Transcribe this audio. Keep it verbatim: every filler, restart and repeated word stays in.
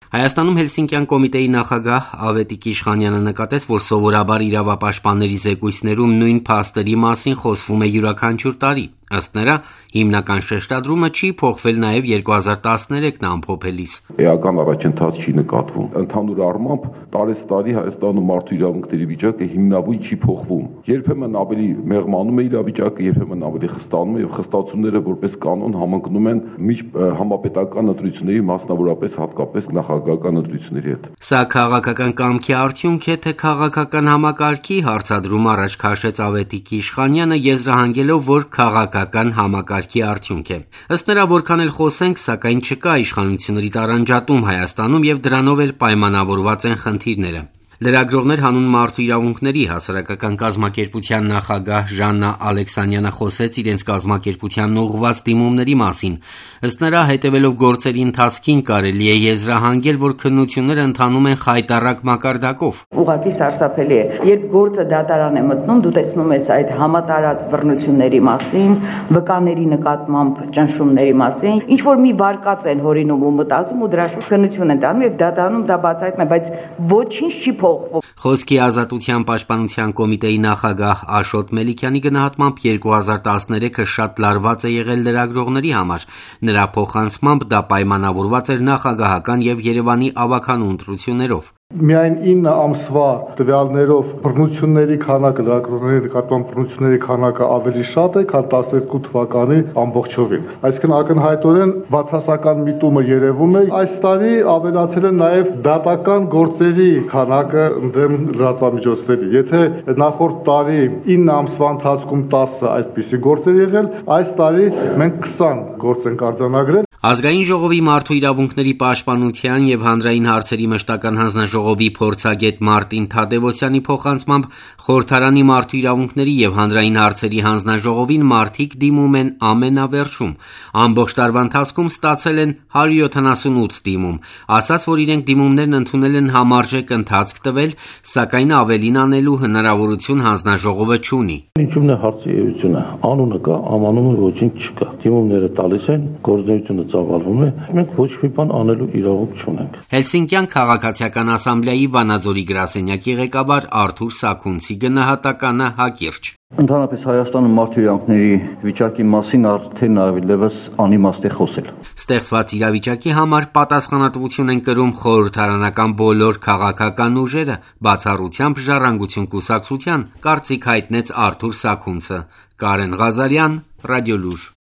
Հայաստանում Հելսինկյան կոմիտեի նախագահ Ավետիք Իշխանյանը նկատեց, որ սովորաբար իրավապաշտպանների զեկույցներում նույն փաստերի մասին խոսվում է յուրաքանչյուր տարի։ Ըստ նրա, հիմնական շեշտադրումը չի փոխվել նաև երկու հազար տասներեքն ամփոփելիս։ Էական առաջընթաց չի նկատվում։ Ընդհանուր առմամբ տարեստարի Հայաստանում մարդու իրավունքների վիճակը հիմնավորին չի փոխվում։ Երբեմն ավելի մեղմանում է իրավիճակը, երբեմն ավելի խստանում է, եւ խստացումները որպես կանոն համընկնում են միջհամապետական ընտրությունների, մասնավորապես հատկապես նախագահական ընտրությունների հետ։ Սա քաղաքական կամքի արդյունք է, թե քաղաքական համակարգի հարցադրում առաջ քաշեց Ավետիք Իշխանյանը, եզրահանգելով, որ քաղաքական համակարգի արդյունք է։ Ըստ նրա, որքան էլ խոսենք, սակայն չկա իշխանությունների տարանջատում Հայաստանում եւ դրանով էլ պայմանավորված են խնդիրները։ Լրագրողներ հանուն մարդու իրավունքների հասարակական կազմակերպության նախագահ Ժաննա Ալեքսանյանը խոսեց իրենց կազմակերպությանն ուղղված դիմումների մասին։ Ըստ նրա, հետևելով գործերի ընթացքին կարելի է եզրահանգել, որ քննությունները ընթանում են խայտառակ մակարդակով։ Ուղղակի սարսափելի է, երբ գործը դատարան է մտնում, դու տեսնում ես այդ համատարած բռնությունների մասին, վկաների նկատմամբ ճնշումների մասին, ինչ որ մի բարկած են հորինում ու մտածում ու դրա շուրջ քննություն են տանում եւ դատարանում դա բացահայտվում է, բայց ոչինչ չի Խոսքի ազատության պաշտպանության կոմիտեի նախագահ Աշոտ Մելիքյանի գնահատմամբ երկու հազար տասներեքը շատ լարված է եղել լրագրողների համար։ Նրա փոխանցմամբ դա պայմանավորված էր նախագահական եւ Երևանի ավագանու ընտրություններով։ Միայն ինը ամսվա տվյալներով բռնությունների քանակը, լրագրողների նկատմամբ բռնությունների քանակը ավելի շատ է, քան տասներկու թվականի ամբողջովին։ Այսինքն ակնհայտորեն բացասական միտումը երևում է։ Այս տարի ավելացել է նաև դատական գործերի քանակը ընդդեմ լրատվամիջոցների։ Եթե նախորդ տարի ինը ամսվա ընթացքում տասը այդպիսի գործեր եղել, այս տարի մենք քսան գործ ենք արձանագրել։ Ազգային ժողովի մարդու իրավունքների պաշտպանության եւ հանրային հարցերի մշտական հանձնաժողովի փորձագետ Մարտին Թադևոսյանի փոխանցմամբ խորհրդարանի մարդու իրավունքների եւ հանրային հարցերի հանձնաժողովին մարդիկ դիմում են ամենավերջում։ Ամբողջ տարվա ընթացքում ստացել են հարյուր յոթանասունութ դիմում, ասաց, որ իրենք դիմումներն ընդունել են համարժեք ընթացք տվել, սակայն ավելին անելու հնարավորություն հանձնաժողովը չունի։ Ինչու՞մն է հարցի էությունը։ Անունը կա, ամանումը ոչինչ չկա։ Դիմումները տալիս են, գործունեությունը ծավալվում է, մենք ոչ մի բան անելու իրավունք չունենք։ Հելսինկյան քաղաքացիական ասամբլեայի Վանաձորի գրասենյակի ղեկավար Արթուր Սաքունցի գնահատականը հակիրճ։ Ընդհանրապես Հայաստանում մարդու իրավունքների վիճակի մասին արդեն ավելևս անիմաստ է խոսել։ Ստեղծված իրավիճակի համար պատասխանատվություն են կրում խորհրդարանական բոլոր քաղաքական ուժերը, բացառությամբ Ժառանգություն կուսակցության, կարծիք հայտնեց Արթուր Սաքունցը։ Կարեն Ղազարյան, Ռադիոլուր։